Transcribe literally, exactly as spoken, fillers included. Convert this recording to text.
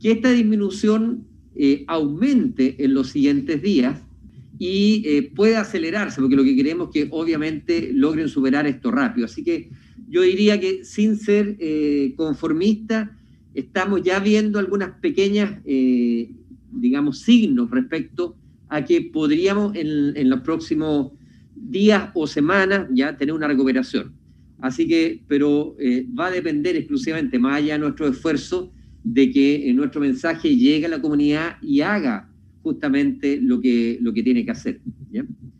que esta disminución eh, aumente en los siguientes días y eh, pueda acelerarse, porque lo que queremos es que obviamente logren superar esto rápido. Así que yo diría que sin ser eh, conformista, estamos ya viendo algunas pequeñas, eh, digamos, signos respecto a que podríamos en, en los próximos días o semanas ya tener una recuperación. Así que, pero eh, va a depender exclusivamente, más allá de nuestro esfuerzo, de que eh, nuestro mensaje llegue a la comunidad y haga justamente lo que, lo que tiene que hacer. ¿Ya?